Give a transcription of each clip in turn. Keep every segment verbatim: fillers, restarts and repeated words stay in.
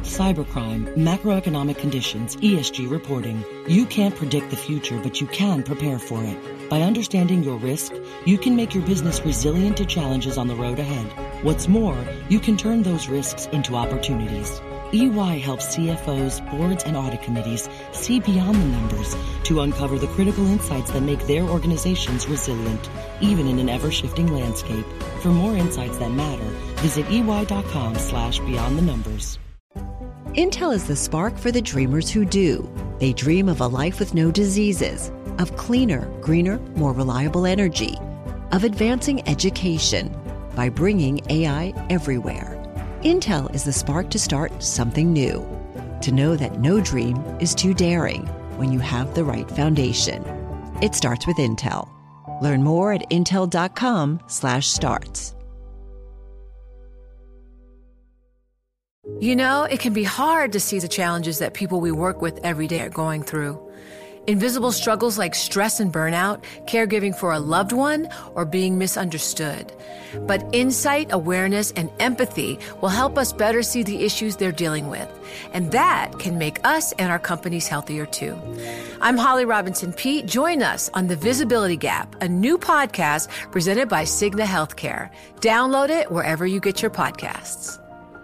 cybercrime, macroeconomic conditions, E S G reporting. You can't predict the future, but you can prepare for it. By understanding your risk, you can make your business resilient to challenges on the road ahead. What's more, you can turn those risks into opportunities. E Y helps C F Os, boards, and audit committees see beyond the numbers to uncover the critical insights that make their organizations resilient, even in an ever-shifting landscape. For more insights that matter, visit ey.com slash beyond the numbers. Intel is the spark for the dreamers who do. They dream of a life with no diseases, of cleaner, greener, more reliable energy, of advancing education by bringing A I everywhere. Intel is the spark to start something new, to know that no dream is too daring when you have the right foundation. It starts with Intel. Learn more at intel.com slash starts. You know, it can be hard to see the challenges that people we work with every day are going through. Invisible struggles like stress and burnout, caregiving for a loved one, or being misunderstood. But insight, awareness, and empathy will help us better see the issues they're dealing with. And that can make us and our companies healthier too. I'm Holly Robinson Peete. Join us on The Visibility Gap, a new podcast presented by Cigna Healthcare. Download it wherever you get your podcasts.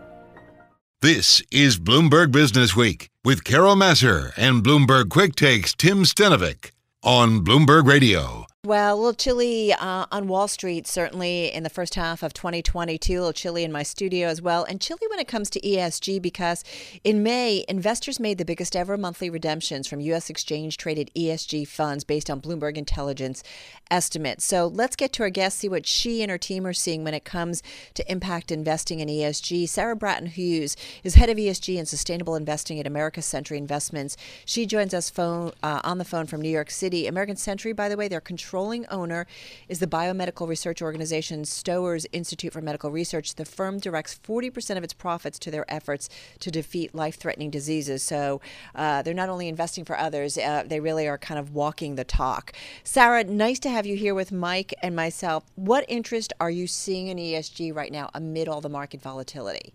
This is Bloomberg Business Week with Carol Massar and Bloomberg Quick Takes Tim Stenovic on Bloomberg Radio. Well, a little chilly uh, on Wall Street, certainly in the first half of twenty twenty-two. A little chilly in my studio as well. And chilly when it comes to E S G because in May, investors made the biggest ever monthly redemptions from U S exchange-traded E S G funds based on Bloomberg Intelligence estimates. So let's get to our guest, see what she and her team are seeing when it comes to impact investing in E S G. Sarah Bratton-Hughes is head of E S G and sustainable investing at American Century Investments. She joins us phone uh, on the phone from New York City. American Century, by the way, they're control Controlling owner is the biomedical research organization Stowers Institute for Medical Research. The firm directs forty percent of its profits to their efforts to defeat life-threatening diseases. So uh, they're not only investing for others, uh, they really are kind of walking the talk. Sarah, nice to have you here with Mike and myself. What interest are you seeing in E S G right now amid all the market volatility?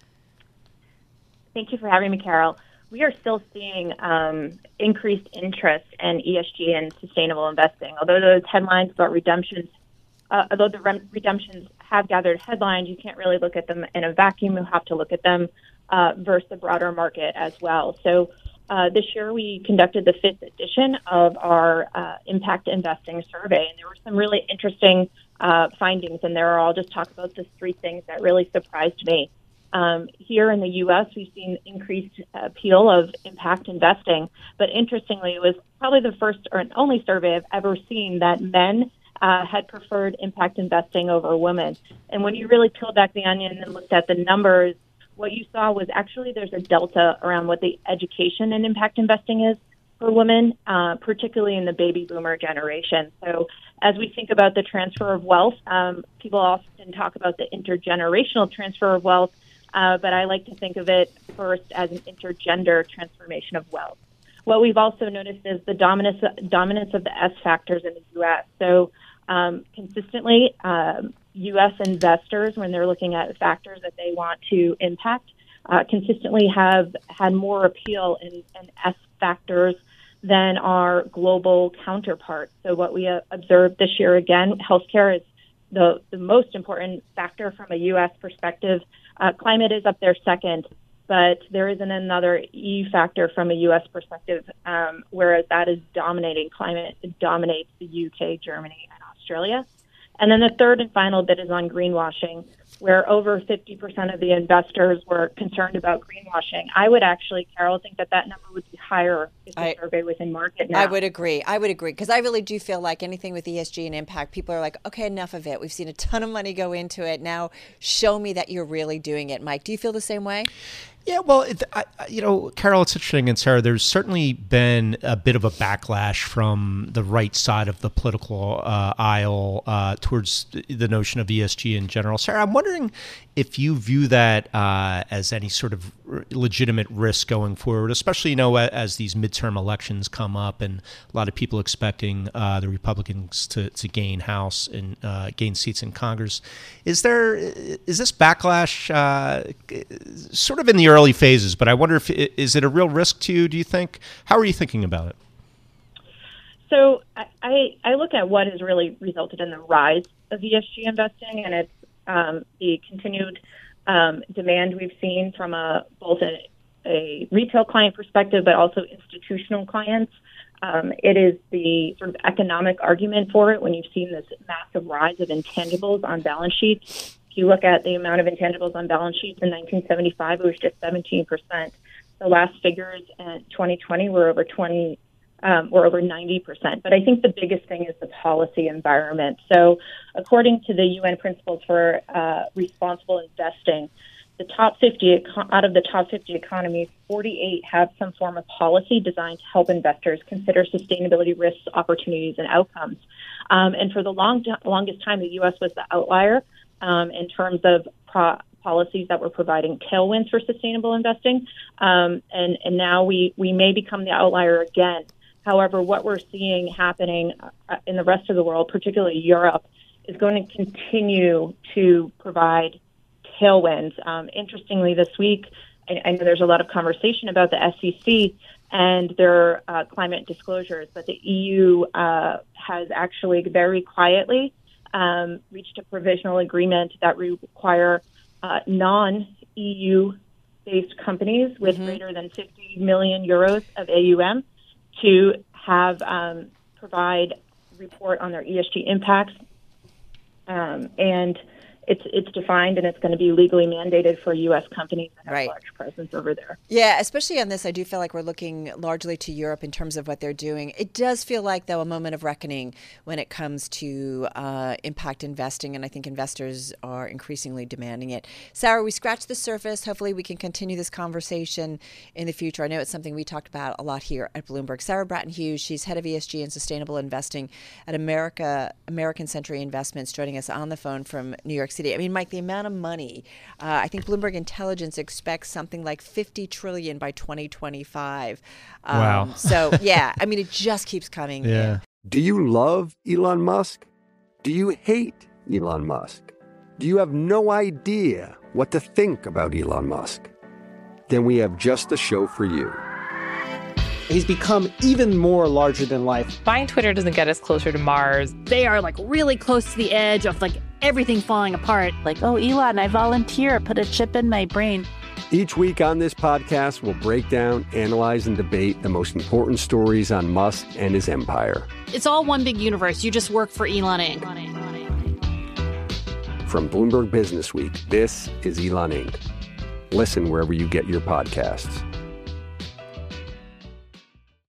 Thank you for having me, Carol. We are still seeing um, increased interest in E S G and sustainable investing. Although those headlines about redemptions, uh, although the rem- redemptions have gathered headlines, you can't really look at them in a vacuum. You have to look at them uh, versus the broader market as well. So uh, this year we conducted the fifth edition of our uh, impact investing survey, and there were some really interesting uh, findings in there. I'll just talk about the three things that really surprised me. Um, here in the U S, we've seen increased appeal of impact investing, but interestingly, it was probably the first or only survey I've ever seen that men uh, had preferred impact investing over women. And when you really peeled back the onion and looked at the numbers, what you saw was actually there's a delta around what the education in impact investing is for women, uh, particularly in the baby boomer generation. So as we think about the transfer of wealth, um, people often talk about the intergenerational transfer of wealth. Uh, but I like to think of it first as an intergender transformation of wealth. What we've also noticed is the dominance dominance of the S factors in the U S. So um, consistently, um, U S investors, when they're looking at factors that they want to impact, uh, consistently have had more appeal in, in S factors than our global counterparts. So what we uh, observed this year, again, healthcare is the, the most important factor from a U S perspective. Uh, climate is up there second, but there isn't another E factor from a U S perspective, um, whereas that is dominating climate. It dominates the U K, Germany, and Australia. And then the third and final bit is on greenwashing, where over fifty percent of the investors were concerned about greenwashing. I would actually, Carol, think that that number would be higher if the I, survey was in market now. I would agree. I would agree because I really do feel like anything with E S G and impact, people are like, okay, enough of it. We've seen a ton of money go into it. Now show me that you're really doing it. Mike, do you feel the same way? Yeah, well, it, I, you know, Carol, it's interesting, and Sarah, there's certainly been a bit of a backlash from the right side of the political uh, aisle uh, towards the notion of E S G in general. Sarah, I'm wondering wondering if you view that uh, as any sort of legitimate risk going forward, especially, you know, as these midterm elections come up and a lot of people expecting uh, the Republicans to, to gain House and uh, gain seats in Congress. Is there, is this backlash uh, sort of in the early phases, but I wonder if, is it a real risk to you, do you think? How are you thinking about it? So I, I look at what has really resulted in the rise of E S G investing, and it's um, the continued um, demand we've seen from a both a, a retail client perspective, but also institutional clients. Um, it is the sort of economic argument for it when you've seen this massive rise of intangibles on balance sheets. If you look at the amount of intangibles on balance sheets in nineteen seventy-five, it was just seventeen percent. The last figures in twenty twenty were over twenty. Um, we're over ninety percent. But I think the biggest thing is the policy environment. So according to the U N Principles for uh, Responsible Investing, the top fifty, out of the top fifty economies, forty-eight have some form of policy designed to help investors consider sustainability risks, opportunities, and outcomes. Um, and for the long, longest time, the U S was the outlier um, in terms of pro- policies that were providing tailwinds for sustainable investing. Um, and, and now we, we may become the outlier again. However, what we're seeing happening in the rest of the world, particularly Europe, is going to continue to provide tailwinds. Um, interestingly, this week, I, I know there's a lot of conversation about the S E C and their uh, climate disclosures, but the E U uh, has actually very quietly um, reached a provisional agreement that require uh, non-E U-based companies with mm-hmm. greater than fifty million euros of A U M to have um, provide report on their E S G impacts, um, and it's it's defined and it's going to be legally mandated for U S companies that have right. a large presence over there. Yeah, especially on this, I do feel like we're looking largely to Europe in terms of what they're doing. It does feel like, though, a moment of reckoning when it comes to uh, impact investing, and I think investors are increasingly demanding it. Sarah, we scratched the surface. Hopefully we can continue this conversation in the future. I know it's something we talked about a lot here at Bloomberg. Sarah Bratton-Hughes, she's head of E S G and sustainable investing at America American Century Investments, joining us on the phone from New York City. I mean, Mike, the amount of money, uh, I think Bloomberg Intelligence expects something like fifty trillion dollars by twenty twenty-five. Um, wow. So, yeah, I mean, it just keeps coming yeah. in. Do you love Elon Musk? Do you hate Elon Musk? Do you have no idea what to think about Elon Musk? Then we have just the show for you. He's become even more larger than life. Buying Twitter doesn't get us closer to Mars. They are like really close to the edge of like everything falling apart. Like, oh, Elon, I volunteer, put a chip in my brain. Each week on this podcast, we'll break down, analyze, and debate the most important stories on Musk and his empire. It's all one big universe. You just work for Elon Incorporated. From Bloomberg Business Week, this is Elon Incorporated. Listen wherever you get your podcasts.